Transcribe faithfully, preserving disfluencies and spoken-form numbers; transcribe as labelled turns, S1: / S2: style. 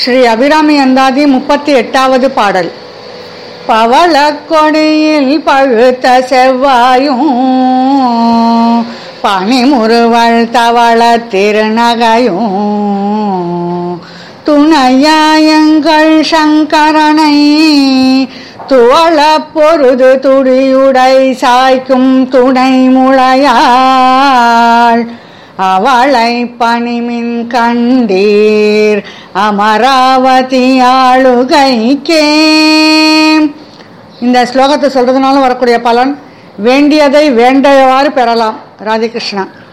S1: ஸ்ரீ அபிராமி அந்தாதி முப்பத்தி எட்டாவது பாடல். பவள கொடியில் பழுத்த செவ்வாயும் பனிமுறுவள் தவள திருநகையும் துணையாயங்கள் சங்கரனை துவள பொருது துடியுடை சாய்க்கும் துணை முளையாள் அவளை பணிமின் கண்டீர் அமராவதி ஆளுகைக்கே. இந்த ஸ்லோகத்தை சொல்றதுனால வரக்கூடிய பலன் வேண்டியதை வேண்டியவாறு பெறலாம். ராதிகிருஷ்ணா.